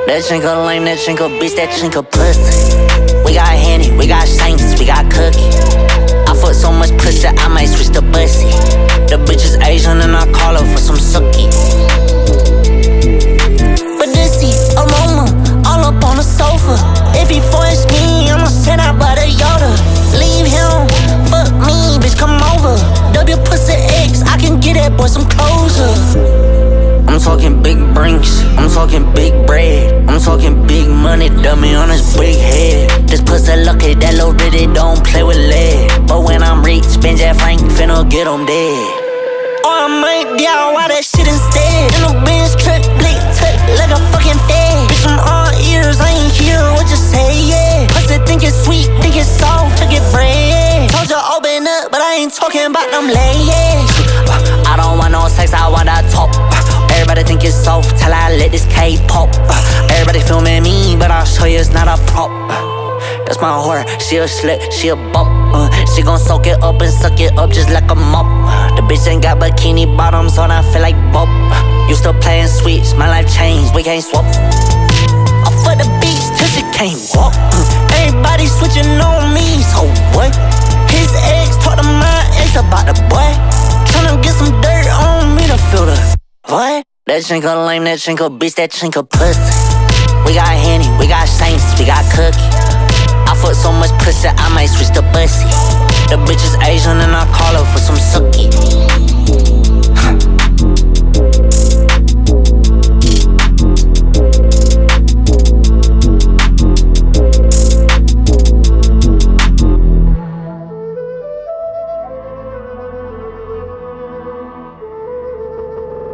That chinka lame, that chinka bitch, that chinka pussy. We got Henny, we got Saints, we got Cookie. I fuck so much pussy, I might switch to Bussy. The bitch is Asian and I call her for some sucky. But this he aroma, all up on the sofa. If he force me, I'ma send out by the Yoda. Leave him, fuck me, bitch, come over. W pussy X, I can get that boy some closure. I'm talking big brinks, I'm talking big bread, I'm talking big money, dummy on his big head. This pussy lucky, that little bitty don't play with lead. But when I'm rich, Benji Frank finna get him dead. Or I might DIY that shit instead. In a Benz truck, blick tuck like a fucking fed. Bitch, I'm all ears, I ain't hear what you say, yeah. Pussy think it's sweet, think it's soft, took it bread. Told you open up, but I ain't talking about them legs. I don't want no sex, I want that top. Everybody think it's soft till I let this K pop. Everybody filming me, but I'll show you it's not a prop. That's my whore, she a slut, she a bop. She gon' soak it up and suck it up just like a mop. The bitch ain't got bikini bottoms on, I feel like Bob. Used to playing Switch, my life changed, we can't swap. I fuck the beats till she can't walk. Everybody switching on me, so what? His ex talk to my ex about the boy. Tryna get some dirt on me to feel the what? That chinka lame, that chinka bitch, that chinka pussy. We got Henny, we got Saints, we got Cookie. I fuck so much pussy, I might switch to Bussy. The bitch is Asian and I call her for some sucky.